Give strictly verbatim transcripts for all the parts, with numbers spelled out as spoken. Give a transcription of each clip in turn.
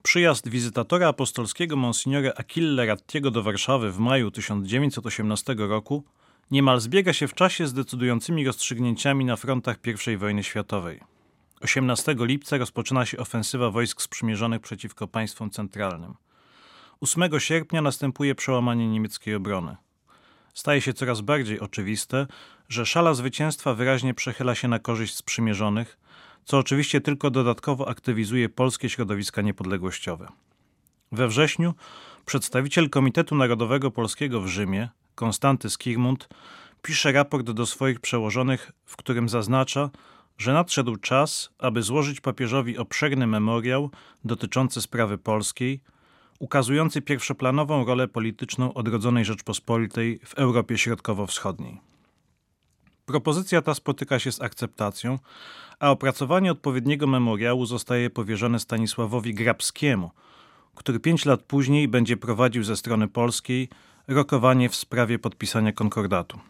Przyjazd wizytatora apostolskiego Monsignora Achille Rattiego do Warszawy w maju tysiąc dziewięćset osiemnastego roku niemal zbiega się w czasie z decydującymi rozstrzygnięciami na frontach pierwszej wojny światowej. osiemnastego lipca rozpoczyna się ofensywa wojsk sprzymierzonych przeciwko państwom centralnym. ósmego sierpnia następuje przełamanie niemieckiej obrony. Staje się coraz bardziej oczywiste, że szala zwycięstwa wyraźnie przechyla się na korzyść sprzymierzonych, co oczywiście tylko dodatkowo aktywizuje polskie środowiska niepodległościowe. We wrześniu przedstawiciel Komitetu Narodowego Polskiego w Rzymie, Konstanty Skirmund, pisze raport do swoich przełożonych, w którym zaznacza, że nadszedł czas, aby złożyć papieżowi obszerny memoriał dotyczący sprawy polskiej, ukazujący pierwszoplanową rolę polityczną odrodzonej Rzeczpospolitej w Europie Środkowo-Wschodniej. Propozycja ta spotyka się z akceptacją, a opracowanie odpowiedniego memoriału zostaje powierzone Stanisławowi Grabskiemu, który pięć lat później będzie prowadził ze strony polskiej rokowanie w sprawie podpisania konkordatu.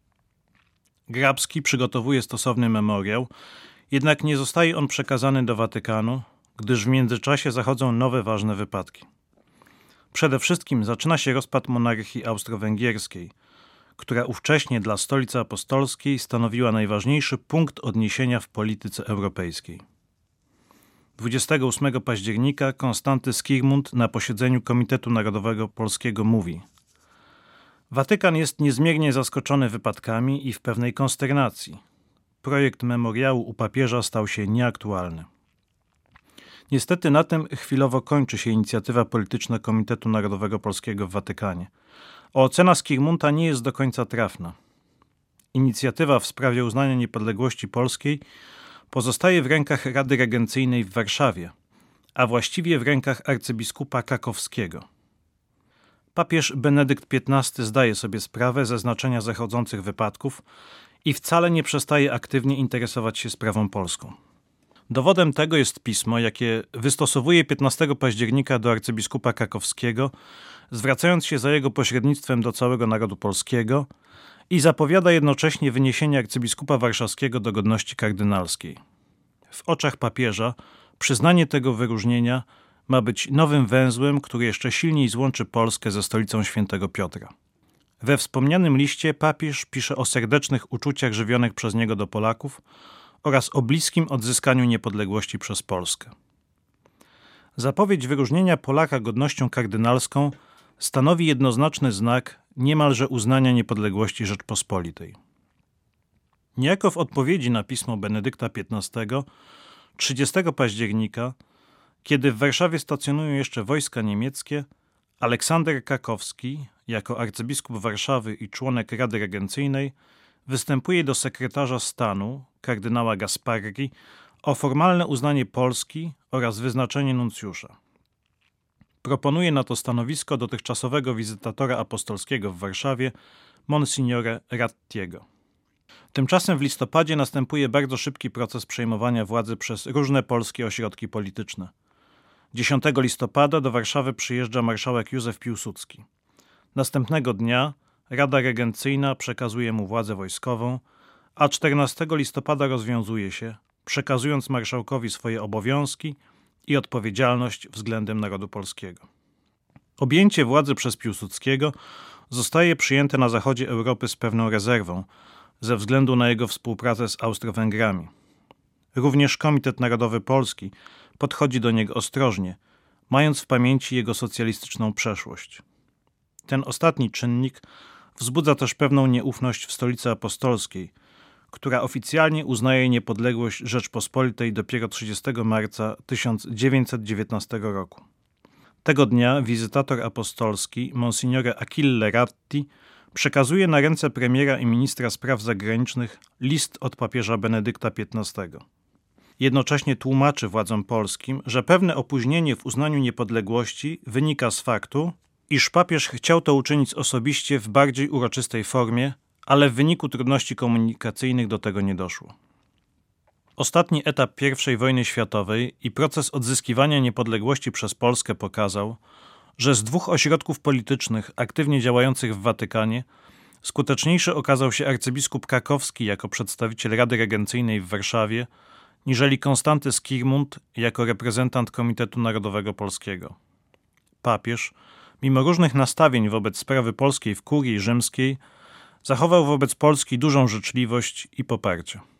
Grabski przygotowuje stosowny memoriał, jednak nie zostaje on przekazany do Watykanu, gdyż w międzyczasie zachodzą nowe ważne wypadki. Przede wszystkim zaczyna się rozpad monarchii austro-węgierskiej, która ówcześnie dla Stolicy Apostolskiej stanowiła najważniejszy punkt odniesienia w polityce europejskiej. dwudziestego ósmego października Konstanty Skirmund na posiedzeniu Komitetu Narodowego Polskiego mówi: Watykan jest niezmiernie zaskoczony wypadkami i w pewnej konsternacji. Projekt memoriału u papieża stał się nieaktualny. Niestety na tym chwilowo kończy się inicjatywa polityczna Komitetu Narodowego Polskiego w Watykanie. A ocena Skirmunda nie jest do końca trafna. Inicjatywa w sprawie uznania niepodległości polskiej pozostaje w rękach Rady Regencyjnej w Warszawie, a właściwie w rękach arcybiskupa Krakowskiego. Papież Benedykt piętnasty zdaje sobie sprawę ze znaczenia zachodzących wypadków i wcale nie przestaje aktywnie interesować się sprawą polską. Dowodem tego jest pismo, jakie wystosowuje piętnastego października do arcybiskupa Krakowskiego, zwracając się za jego pośrednictwem do całego narodu polskiego i zapowiada jednocześnie wyniesienie arcybiskupa warszawskiego do godności kardynalskiej. W oczach papieża przyznanie tego wyróżnienia ma być nowym węzłem, który jeszcze silniej złączy Polskę ze stolicą świętego Piotra. We wspomnianym liście papież pisze o serdecznych uczuciach żywionych przez niego do Polaków oraz o bliskim odzyskaniu niepodległości przez Polskę. Zapowiedź wyróżnienia Polaka godnością kardynalską stanowi jednoznaczny znak niemalże uznania niepodległości Rzeczpospolitej. Niejako w odpowiedzi na pismo Benedykta piętnastego, trzydziestego października, kiedy w Warszawie stacjonują jeszcze wojska niemieckie, Aleksander Krakowski, jako arcybiskup Warszawy i członek Rady Regencyjnej, występuje do sekretarza stanu, kardynała Gasparri, o formalne uznanie Polski oraz wyznaczenie nuncjusza. Proponuje na to stanowisko dotychczasowego wizytatora apostolskiego w Warszawie, Monsignore Rattiego. Tymczasem w listopadzie następuje bardzo szybki proces przejmowania władzy przez różne polskie ośrodki polityczne. dziesiątego listopada do Warszawy przyjeżdża marszałek Józef Piłsudski. Następnego dnia Rada Regencyjna przekazuje mu władzę wojskową, a czternastego listopada rozwiązuje się, przekazując marszałkowi swoje obowiązki i odpowiedzialność względem narodu polskiego. Objęcie władzy przez Piłsudskiego zostaje przyjęte na zachodzie Europy z pewną rezerwą, ze względu na jego współpracę z Austro-Węgrami. Również Komitet Narodowy Polski podchodzi do niego ostrożnie, mając w pamięci jego socjalistyczną przeszłość. Ten ostatni czynnik wzbudza też pewną nieufność w Stolicy Apostolskiej, która oficjalnie uznaje niepodległość Rzeczpospolitej dopiero trzydziestego marca tysiąc dziewięćset dziewiętnastego roku. Tego dnia wizytator apostolski Monsignore Achille Ratti przekazuje na ręce premiera i ministra spraw zagranicznych list od papieża Benedykta piętnastego. Jednocześnie tłumaczy władzom polskim, że pewne opóźnienie w uznaniu niepodległości wynika z faktu, iż papież chciał to uczynić osobiście w bardziej uroczystej formie, ale w wyniku trudności komunikacyjnych do tego nie doszło. Ostatni etap pierwszej wojny światowej i proces odzyskiwania niepodległości przez Polskę pokazał, że z dwóch ośrodków politycznych aktywnie działających w Watykanie skuteczniejszy okazał się arcybiskup Krakowski jako przedstawiciel Rady Regencyjnej w Warszawie niżeli Konstanty Skirmund jako reprezentant Komitetu Narodowego Polskiego. Papież, mimo różnych nastawień wobec sprawy polskiej w kurii rzymskiej, zachował wobec Polski dużą życzliwość i poparcie.